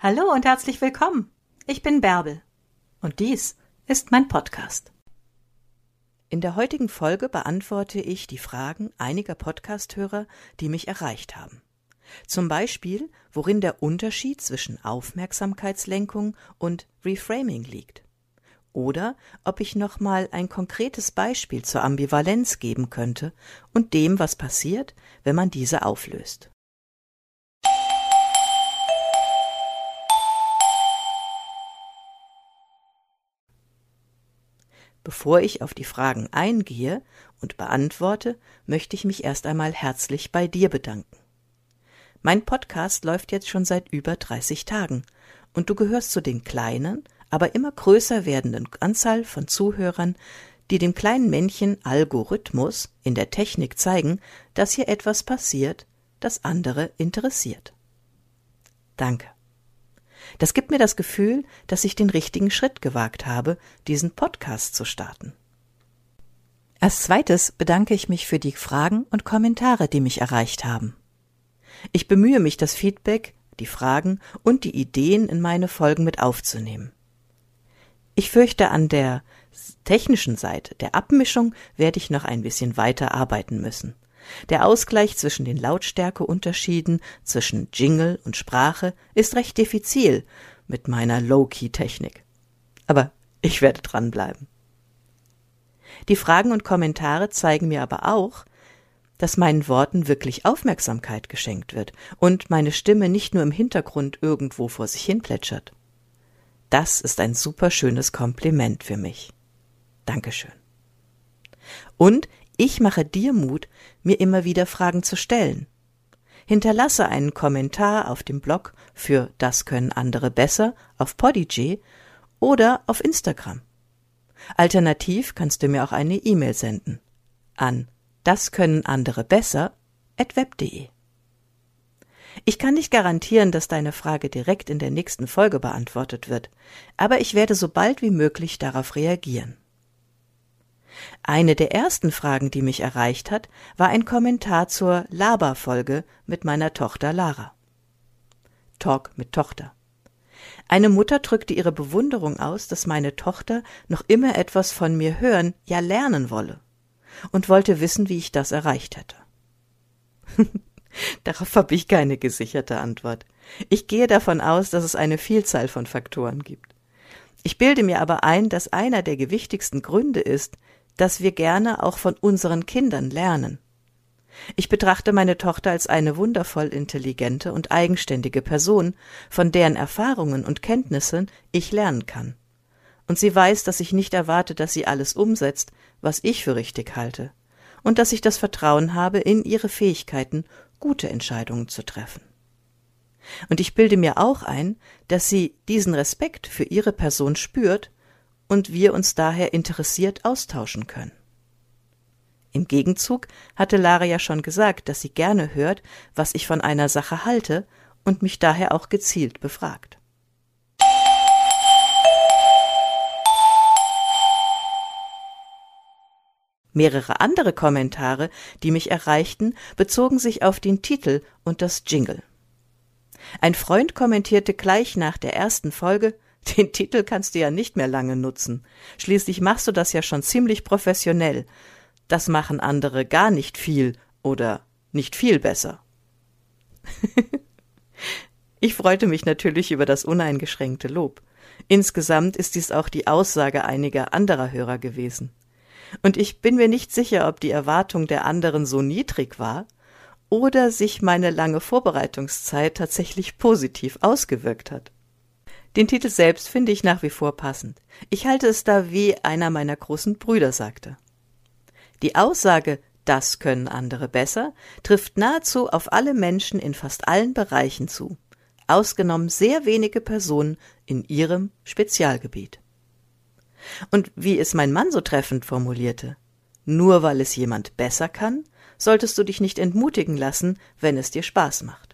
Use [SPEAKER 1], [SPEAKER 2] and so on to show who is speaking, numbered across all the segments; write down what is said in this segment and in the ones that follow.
[SPEAKER 1] Hallo und herzlich willkommen. Ich bin Bärbel und dies ist mein Podcast. In der heutigen Folge beantworte ich die Fragen einiger Podcast-Hörer, die mich erreicht haben. Zum Beispiel, worin der Unterschied zwischen Aufmerksamkeitslenkung und Reframing liegt. Oder ob ich nochmal ein konkretes Beispiel zur Ambivalenz geben könnte und dem, was passiert, wenn man diese auflöst. Bevor ich auf die Fragen eingehe und beantworte, möchte ich mich erst einmal herzlich bei dir bedanken. Mein Podcast läuft jetzt schon seit über 30 Tagen und du gehörst zu den kleinen, aber immer größer werdenden Anzahl von Zuhörern, die dem kleinen Männchen Algorithmus in der Technik zeigen, dass hier etwas passiert, das andere interessiert. Danke. Das gibt mir das Gefühl, dass ich den richtigen Schritt gewagt habe, diesen Podcast zu starten. Als zweites bedanke ich mich für die Fragen und Kommentare, die mich erreicht haben. Ich bemühe mich, das Feedback, die Fragen und die Ideen in meine Folgen mit aufzunehmen. Ich fürchte, an der technischen Seite der Abmischung werde ich noch ein bisschen weiter arbeiten müssen. Der Ausgleich zwischen den Lautstärkeunterschieden zwischen Jingle und Sprache ist recht diffizil mit meiner Low-Key-Technik. Aber ich werde dranbleiben. Die Fragen und Kommentare zeigen mir aber auch, dass meinen Worten wirklich Aufmerksamkeit geschenkt wird und meine Stimme nicht nur im Hintergrund irgendwo vor sich hin plätschert. Das ist ein super schönes Kompliment für mich. Dankeschön. Und ich mache dir Mut, mir immer wieder Fragen zu stellen. Hinterlasse einen Kommentar auf dem Blog für Das können andere besser auf Podigy oder auf Instagram. Alternativ kannst du mir auch eine E-Mail senden an daskönnenanderebesser@web.de. Ich kann nicht garantieren, dass deine Frage direkt in der nächsten Folge beantwortet wird, aber ich werde so bald wie möglich darauf reagieren. Eine der ersten Fragen, die mich erreicht hat, war ein Kommentar zur Laber-Folge mit meiner Tochter Lara. Talk mit Tochter. Eine Mutter drückte ihre Bewunderung aus, dass meine Tochter noch immer etwas von mir hören, ja lernen wolle, und wollte wissen, wie ich das erreicht hätte. Darauf habe ich keine gesicherte Antwort. Ich gehe davon aus, dass es eine Vielzahl von Faktoren gibt. Ich bilde mir aber ein, dass einer der gewichtigsten Gründe ist, dass wir gerne auch von unseren Kindern lernen. Ich betrachte meine Tochter als eine wundervoll intelligente und eigenständige Person, von deren Erfahrungen und Kenntnissen ich lernen kann. Und sie weiß, dass ich nicht erwarte, dass sie alles umsetzt, was ich für richtig halte, und dass ich das Vertrauen habe in ihre Fähigkeiten, gute Entscheidungen zu treffen. Und ich bilde mir auch ein, dass sie diesen Respekt für ihre Person spürt und wir uns daher interessiert austauschen können. Im Gegenzug hatte Lara ja schon gesagt, dass sie gerne hört, was ich von einer Sache halte und mich daher auch gezielt befragt. Mehrere andere Kommentare, die mich erreichten, bezogen sich auf den Titel und das Jingle. Ein Freund kommentierte gleich nach der ersten Folge: Den Titel kannst du ja nicht mehr lange nutzen. Schließlich machst du das ja schon ziemlich professionell. Das machen andere gar nicht viel oder nicht viel besser. Ich freute mich natürlich über das uneingeschränkte Lob. Insgesamt ist dies auch die Aussage einiger anderer Hörer gewesen. Und ich bin mir nicht sicher, ob die Erwartung der anderen so niedrig war oder sich meine lange Vorbereitungszeit tatsächlich positiv ausgewirkt hat. Den Titel selbst finde ich nach wie vor passend. Ich halte es da, wie einer meiner großen Brüder sagte. Die Aussage, das können andere besser, trifft nahezu auf alle Menschen in fast allen Bereichen zu, ausgenommen sehr wenige Personen in ihrem Spezialgebiet. Und wie es mein Mann so treffend formulierte: Nur weil es jemand besser kann, solltest du dich nicht entmutigen lassen, wenn es dir Spaß macht.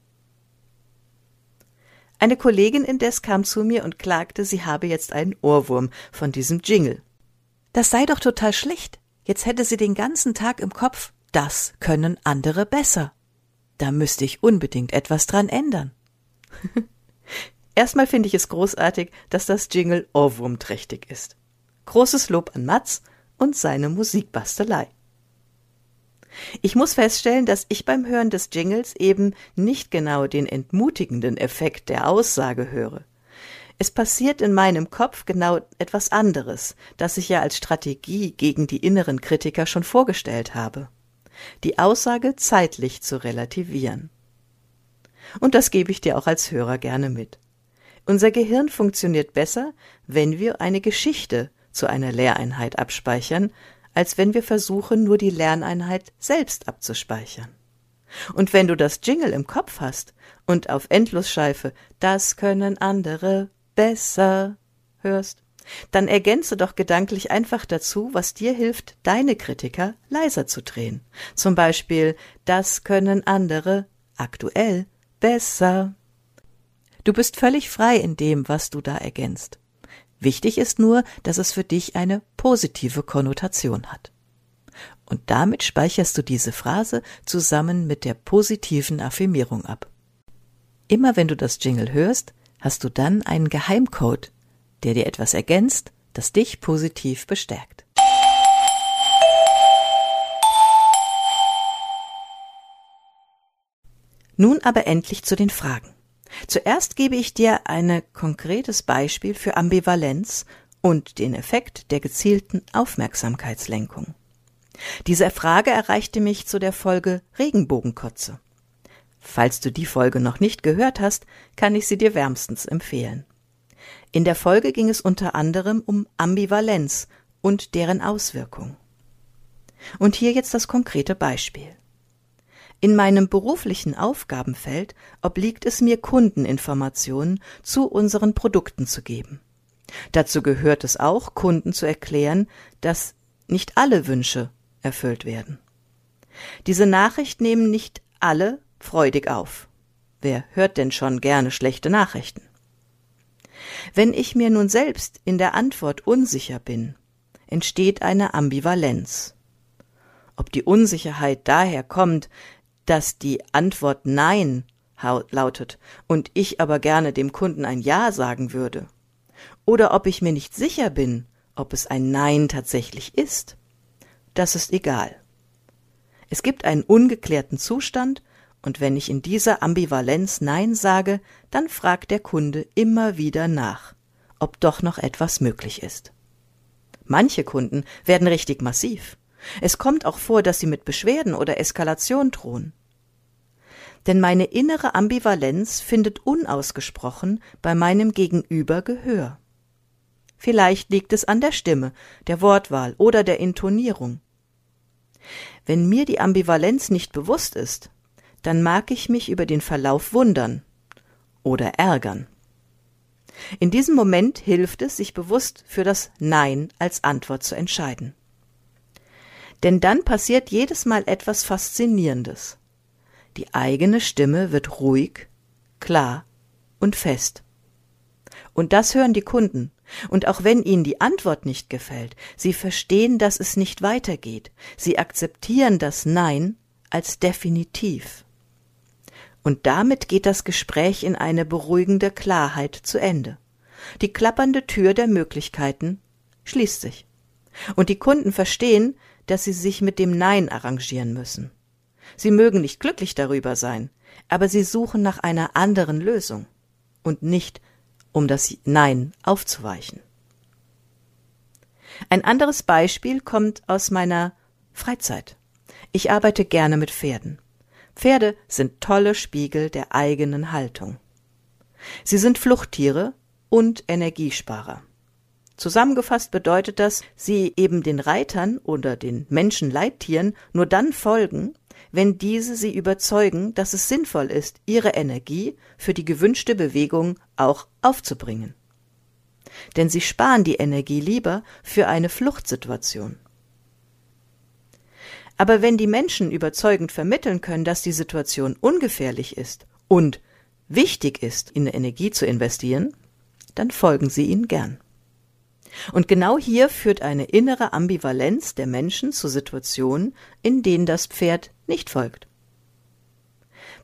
[SPEAKER 1] Eine Kollegin indes kam zu mir und klagte, sie habe jetzt einen Ohrwurm von diesem Jingle. Das sei doch total schlecht. Jetzt hätte sie den ganzen Tag im Kopf, das können andere besser. Da müsste ich unbedingt etwas dran ändern. Erstmal finde ich es großartig, dass das Jingle ohrwurmträchtig ist. Großes Lob an Mats und seine Musikbastelei. Ich muss feststellen, dass ich beim Hören des Jingles eben nicht genau den entmutigenden Effekt der Aussage höre. Es passiert in meinem Kopf genau etwas anderes, das ich ja als Strategie gegen die inneren Kritiker schon vorgestellt habe. Die Aussage zeitlich zu relativieren. Und das gebe ich dir auch als Hörer gerne mit. Unser Gehirn funktioniert besser, wenn wir eine Geschichte zu einer Lehreinheit abspeichern, als wenn wir versuchen, nur die Lerneinheit selbst abzuspeichern. Und wenn du das Jingle im Kopf hast und auf Endlosschleife „Das können andere besser" hörst, dann ergänze doch gedanklich einfach dazu, was dir hilft, deine Kritiker leiser zu drehen. Zum Beispiel „Das können andere aktuell besser". Du bist völlig frei in dem, was du da ergänzt. Wichtig ist nur, dass es für dich eine positive Konnotation hat. Und damit speicherst du diese Phrase zusammen mit der positiven Affirmierung ab. Immer wenn du das Jingle hörst, hast du dann einen Geheimcode, der dir etwas ergänzt, das dich positiv bestärkt. Nun aber endlich zu den Fragen. Zuerst gebe ich dir ein konkretes Beispiel für Ambivalenz und den Effekt der gezielten Aufmerksamkeitslenkung. Diese Frage erreichte mich zu der Folge Regenbogenkotze. Falls du die Folge noch nicht gehört hast, kann ich sie dir wärmstens empfehlen. In der Folge ging es unter anderem um Ambivalenz und deren Auswirkung. Und hier jetzt das konkrete Beispiel. In meinem beruflichen Aufgabenfeld obliegt es mir, Kundeninformationen zu unseren Produkten zu geben. Dazu gehört es auch, Kunden zu erklären, dass nicht alle Wünsche erfüllt werden. Diese Nachricht nehmen nicht alle freudig auf. Wer hört denn schon gerne schlechte Nachrichten? Wenn ich mir nun selbst in der Antwort unsicher bin, entsteht eine Ambivalenz. Ob die Unsicherheit daher kommt, dass die Antwort Nein lautet und ich aber gerne dem Kunden ein Ja sagen würde, oder ob ich mir nicht sicher bin, ob es ein Nein tatsächlich ist, das ist egal. Es gibt einen ungeklärten Zustand, und wenn ich in dieser Ambivalenz Nein sage, dann fragt der Kunde immer wieder nach, ob doch noch etwas möglich ist. Manche Kunden werden richtig massiv. Es kommt auch vor, dass sie mit Beschwerden oder Eskalation drohen. Denn meine innere Ambivalenz findet unausgesprochen bei meinem Gegenüber Gehör. Vielleicht liegt es an der Stimme, der Wortwahl oder der Intonierung. Wenn mir die Ambivalenz nicht bewusst ist, dann mag ich mich über den Verlauf wundern oder ärgern. In diesem Moment hilft es, sich bewusst für das Nein als Antwort zu entscheiden. Denn dann passiert jedes Mal etwas Faszinierendes. Die eigene Stimme wird ruhig, klar und fest. Und das hören die Kunden. Und auch wenn ihnen die Antwort nicht gefällt, sie verstehen, dass es nicht weitergeht. Sie akzeptieren das Nein als definitiv. Und damit geht das Gespräch in eine beruhigende Klarheit zu Ende. Die klappernde Tür der Möglichkeiten schließt sich. Und die Kunden verstehen, dass sie sich mit dem Nein arrangieren müssen. Sie mögen nicht glücklich darüber sein, aber sie suchen nach einer anderen Lösung und nicht, um das Nein aufzuweichen. Ein anderes Beispiel kommt aus meiner Freizeit. Ich arbeite gerne mit Pferden. Pferde sind tolle Spiegel der eigenen Haltung. Sie sind Fluchttiere und Energiesparer. Zusammengefasst bedeutet das, sie eben den Reitern oder den Menschenleittieren nur dann folgen, wenn diese sie überzeugen, dass es sinnvoll ist, ihre Energie für die gewünschte Bewegung auch aufzubringen. Denn sie sparen die Energie lieber für eine Fluchtsituation. Aber wenn die Menschen überzeugend vermitteln können, dass die Situation ungefährlich ist und wichtig ist, in Energie zu investieren, dann folgen sie ihnen gern. Und genau hier führt eine innere Ambivalenz der Menschen zu Situationen, in denen das Pferd nicht folgt.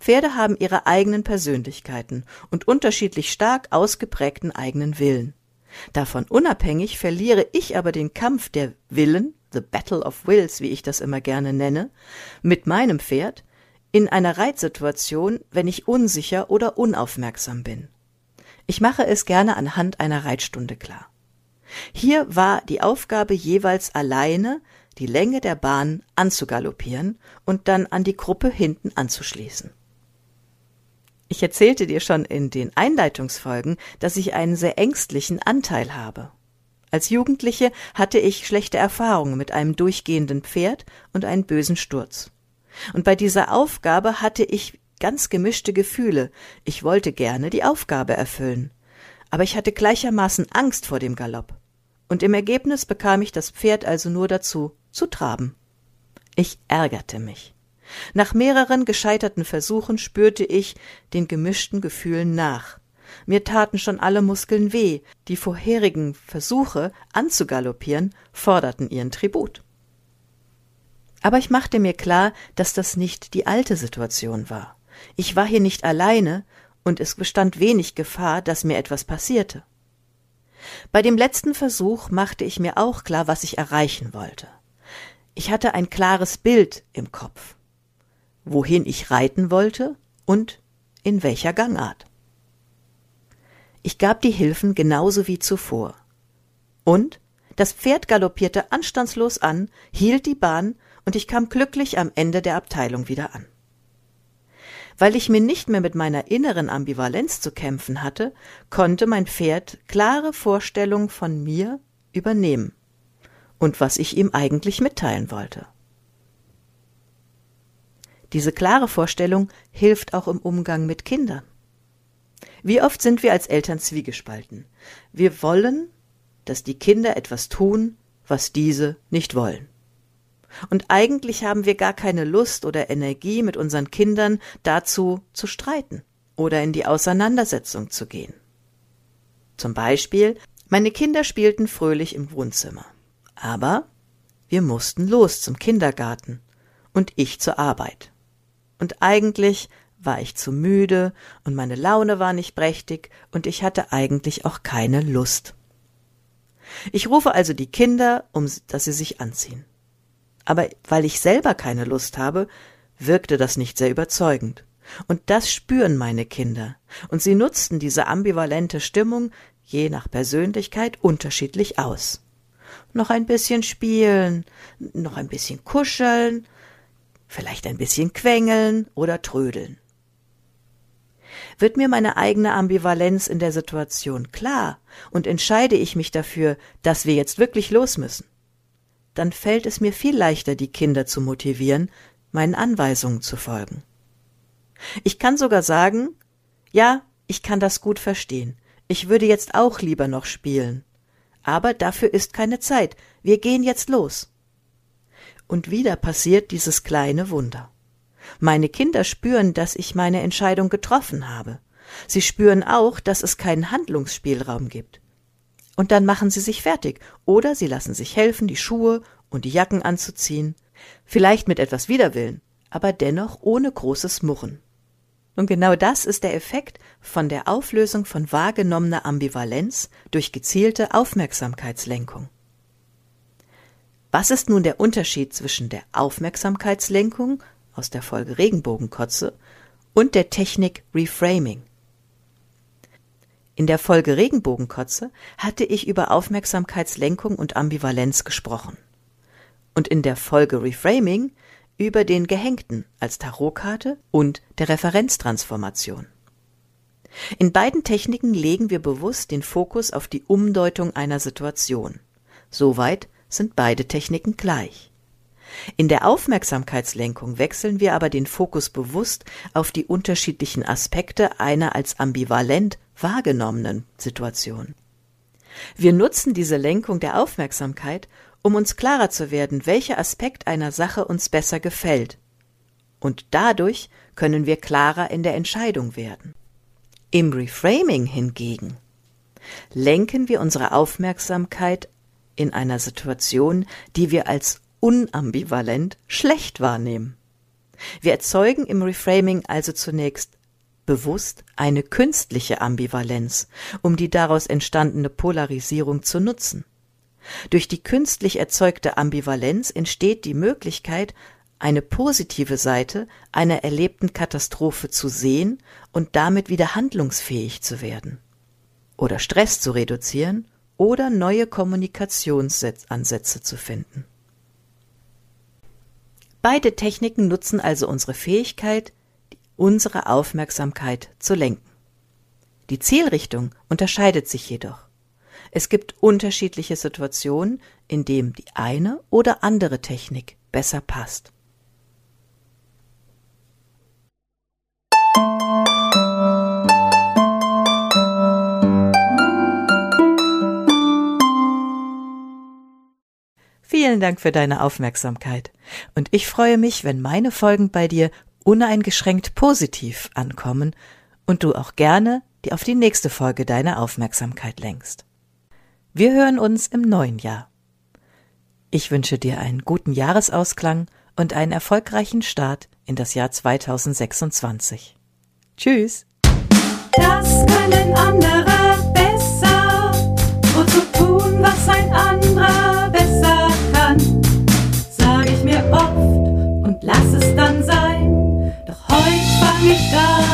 [SPEAKER 1] Pferde haben ihre eigenen Persönlichkeiten und unterschiedlich stark ausgeprägten eigenen Willen. Davon unabhängig verliere ich aber den Kampf der Willen, the Battle of Wills, wie ich das immer gerne nenne, mit meinem Pferd in einer Reitsituation, wenn ich unsicher oder unaufmerksam bin. Ich mache es gerne anhand einer Reitstunde klar. Hier war die Aufgabe jeweils alleine, die Länge der Bahn anzugaloppieren und dann an die Gruppe hinten anzuschließen. Ich erzählte dir schon in den Einleitungsfolgen, dass ich einen sehr ängstlichen Anteil habe. Als Jugendliche hatte ich schlechte Erfahrungen mit einem durchgehenden Pferd und einen bösen Sturz. Und bei dieser Aufgabe hatte ich ganz gemischte Gefühle. Ich wollte gerne die Aufgabe erfüllen. Aber ich hatte gleichermaßen Angst vor dem Galopp. Und im Ergebnis bekam ich das Pferd also nur dazu, zu traben. Ich ärgerte mich. Nach mehreren gescheiterten Versuchen spürte ich den gemischten Gefühlen nach. Mir taten schon alle Muskeln weh. Die vorherigen Versuche anzugaloppieren forderten ihren Tribut. Aber ich machte mir klar, dass das nicht die alte Situation war. Ich war hier nicht alleine und es bestand wenig Gefahr, dass mir etwas passierte. Bei dem letzten Versuch machte ich mir auch klar, was ich erreichen wollte. Ich hatte ein klares Bild im Kopf, wohin ich reiten wollte und in welcher Gangart. Ich gab die Hilfen genauso wie zuvor. Und das Pferd galoppierte anstandslos an, hielt die Bahn und ich kam glücklich am Ende der Abteilung wieder an. Weil ich mir nicht mehr mit meiner inneren Ambivalenz zu kämpfen hatte, konnte mein Pferd klare Vorstellungen von mir übernehmen und was ich ihm eigentlich mitteilen wollte. Diese klare Vorstellung hilft auch im Umgang mit Kindern. Wie oft sind wir als Eltern zwiegespalten? Wir wollen, dass die Kinder etwas tun, was diese nicht wollen. Und eigentlich haben wir gar keine Lust oder Energie, mit unseren Kindern dazu zu streiten oder in die Auseinandersetzung zu gehen. Zum Beispiel, meine Kinder spielten fröhlich im Wohnzimmer. Aber wir mussten los zum Kindergarten und ich zur Arbeit. Und eigentlich war ich zu müde und meine Laune war nicht prächtig und ich hatte eigentlich auch keine Lust. Ich rufe also die Kinder, dass sie sich anziehen. Aber weil ich selber keine Lust habe, wirkte das nicht sehr überzeugend. Und das spüren meine Kinder. Und sie nutzten diese ambivalente Stimmung je nach Persönlichkeit unterschiedlich aus. Noch ein bisschen spielen, noch ein bisschen kuscheln, vielleicht ein bisschen quengeln oder trödeln. Wird mir meine eigene Ambivalenz in der Situation klar und entscheide ich mich dafür, dass wir jetzt wirklich los müssen, dann fällt es mir viel leichter, die Kinder zu motivieren, meinen Anweisungen zu folgen. Ich kann sogar sagen, ja, ich kann das gut verstehen. Ich würde jetzt auch lieber noch spielen. Aber dafür ist keine Zeit. Wir gehen jetzt los. Und wieder passiert dieses kleine Wunder. Meine Kinder spüren, dass ich meine Entscheidung getroffen habe. Sie spüren auch, dass es keinen Handlungsspielraum gibt. Und dann machen sie sich fertig oder sie lassen sich helfen, die Schuhe und die Jacken anzuziehen, vielleicht mit etwas Widerwillen, aber dennoch ohne großes Murren. Und genau das ist der Effekt von der Auflösung von wahrgenommener Ambivalenz durch gezielte Aufmerksamkeitslenkung. Was ist nun der Unterschied zwischen der Aufmerksamkeitslenkung aus der Folge Regenbogenkotze und der Technik Reframing? In der Folge Regenbogenkotze hatte ich über Aufmerksamkeitslenkung und Ambivalenz gesprochen. Und in der Folge Reframing über den Gehängten als Tarotkarte und der Referenztransformation. In beiden Techniken legen wir bewusst den Fokus auf die Umdeutung einer Situation. Soweit sind beide Techniken gleich. In der Aufmerksamkeitslenkung wechseln wir aber den Fokus bewusst auf die unterschiedlichen Aspekte einer als ambivalent wahrgenommenen Situation. Wir nutzen diese Lenkung der Aufmerksamkeit, um uns klarer zu werden, welcher Aspekt einer Sache uns besser gefällt. Und dadurch können wir klarer in der Entscheidung werden. Im Reframing hingegen lenken wir unsere Aufmerksamkeit in einer Situation, die wir als unambivalent schlecht wahrnehmen. Wir erzeugen im Reframing also zunächst bewusst eine künstliche Ambivalenz, um die daraus entstandene Polarisierung zu nutzen. Durch die künstlich erzeugte Ambivalenz entsteht die Möglichkeit, eine positive Seite einer erlebten Katastrophe zu sehen und damit wieder handlungsfähig zu werden. Oder Stress zu reduzieren oder neue Kommunikationsansätze zu finden. Beide Techniken nutzen also unsere Fähigkeit, unsere Aufmerksamkeit zu lenken. Die Zielrichtung unterscheidet sich jedoch. Es gibt unterschiedliche Situationen, in denen die eine oder andere Technik besser passt. Vielen Dank für deine Aufmerksamkeit und ich freue mich, wenn meine Folgen bei dir uneingeschränkt positiv ankommen und du auch gerne auf die nächste Folge deine Aufmerksamkeit lenkst. Wir hören uns im neuen Jahr. Ich wünsche dir einen guten Jahresausklang und einen erfolgreichen Start in das Jahr 2026. Tschüss!
[SPEAKER 2] Das können andere besser, so zu tun, was ein anderer besser kann, sag ich mir oft und lass es dann sein, doch heut fang ich da